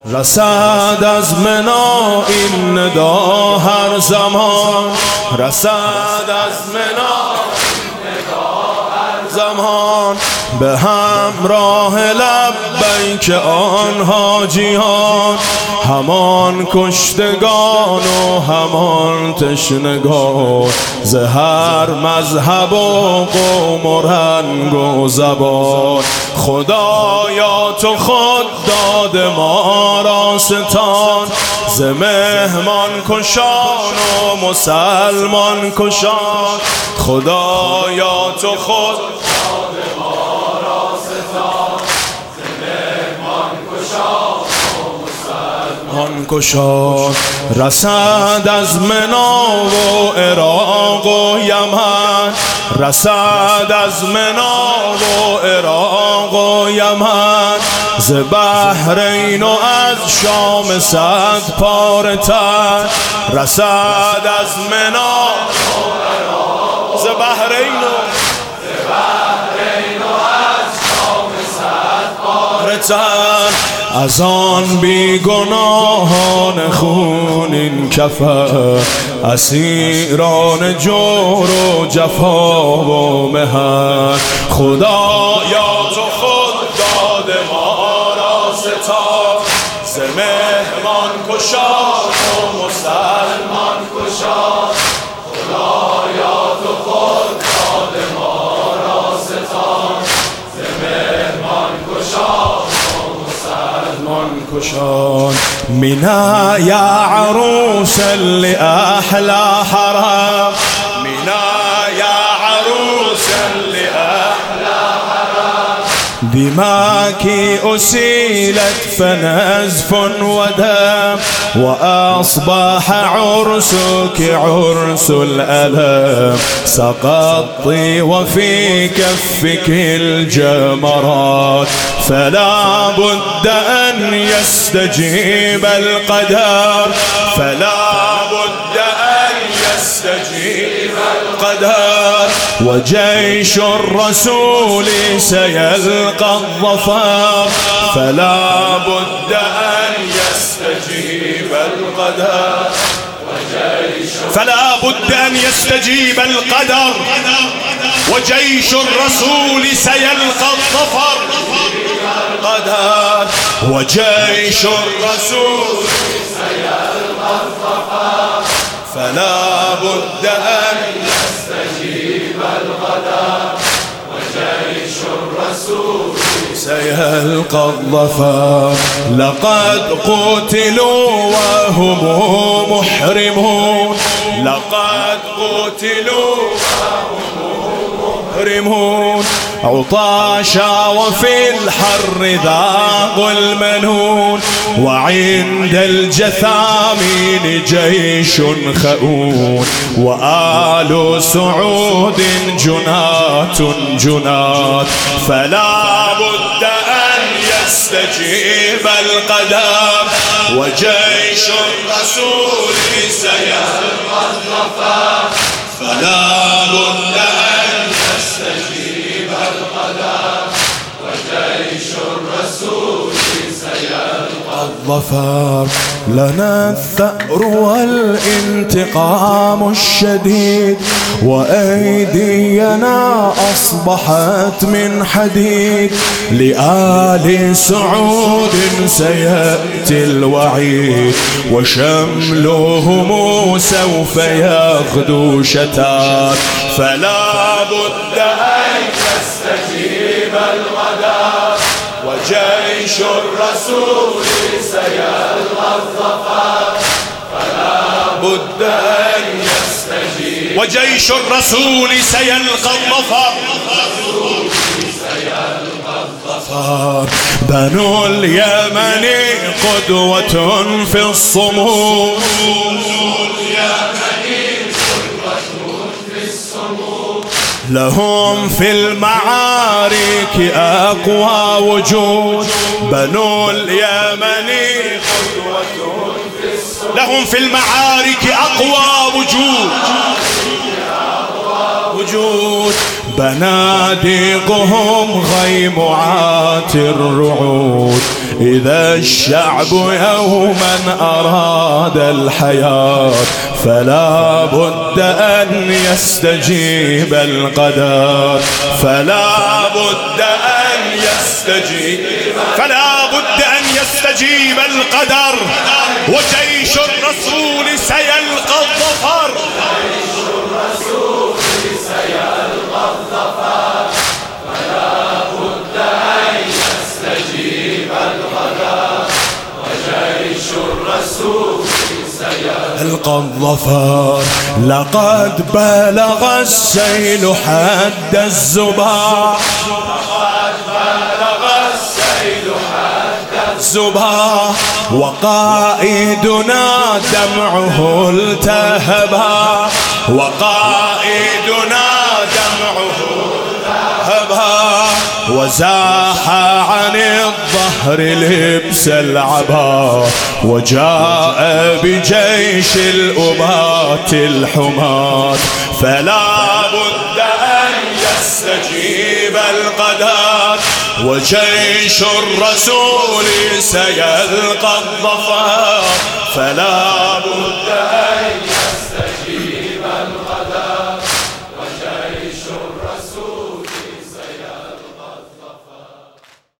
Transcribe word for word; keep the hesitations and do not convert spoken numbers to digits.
رسد از منا این ندا هر زمان، رسد از منا این ندا هر زمان، به همراه لبیک آن حاجیان، همان کشتگان و همان تشنگان، ز هر مذهب و قوم و رنگ و زبان. خدایا تو خود داد ما را ستان، ز مهمان کشان و مسلمان کشان. خدایا تو خود داد ما را ستان، ز مهمان کشان و مسلمان کشان. رسد از منا و عراق و یمن، رسد از منا و عراق و یمن، ز بحرین و از شام صد پاره تر. رسد از منا و عراق، ز بحرین و از شام صد پاره تر. از آن بی گناهان خونین کفر، اسیران جور و جفا و مهر. خدایا تو خود داد ما را ستان، ز مهمان کشان و مسلمان کشان. خدایا تو خود داد ما را ستان، ز مهمان کشان کشان. منا یا عروسا لأحلى حرام، منا یا عروسا لأحلى حرام، دماك أسيلت فنزف ودم، وأصبح عرسك عرس الألم. سقطي وفي كفك الجمرات، فلا بد أن يستجيب القدر، فلا بد أن يستجيب القدر. وجيش الرسول سيلقى الظفر، فلا بد أن يستجيب القدر. فلا بد أن يستجيب القدر، وجيش الرسول سيلقى الظفر. قدر وجيش الرسول سيلقى الظفر، فلا بد أن يستجيب القدر. وجيش الرسول سيلقى الظفر. لقد قتلوا وهم محرمون، لقد قتلوا وهم محرمون. عطاشا وفي الحر ذاقوا المنون، وعند الجثامين جيش خؤون. وآل سعود جنات جنات، فلا بد أن يستجيب القدر. وجيش الرسول سيلقى الظفر، فلا بد أن يستجيب القدر. وجيش الرسول سيلقى الظفر. لنا الثأر والانتقام الشديد، وأيدينا أصبحت من حديد. لآل سعود سيأتي الوعيد، وشملهم سوف يغدو شتات. فلا بد أن يستجيب القدر. وجيش الرسول سيلقى الظفر، فلا بد أن يستجيب. وجيش الرسول سيلقى الظفر، بنو اليمن قدوة في الصمود، لهم في المعارك أقوى وجود. بنو اليمن قدوة في الصمود، لهم في المعارك أقوى وجود وجود. بنادقهم غيمعات الرعود، إذا الشعب يوما أراد الحياة فلا بد أن يستجيب القدر، فلا بد أن يستجيب فلا بد أن يستجيب القدر، وجيش الرسول سيلقى الظفر. وجيش الرسول سيلقى الظفر، فلا بد أن يستجيب القدر، وجيش الرسول سيلقى الظفر. لقد بلغ السيل حد الزبا، لقد بلغ السيل حد الزبا، وقائدنا دمعه التهبا، وقائدنا دمعه التهبا، وزاح عن الظهر لبس العبا، وجاء بجيش الأبات الحماة، فلا بد أن يستجيب القدر، وجيش الرسول سيلقى الظفر، فلا بد أن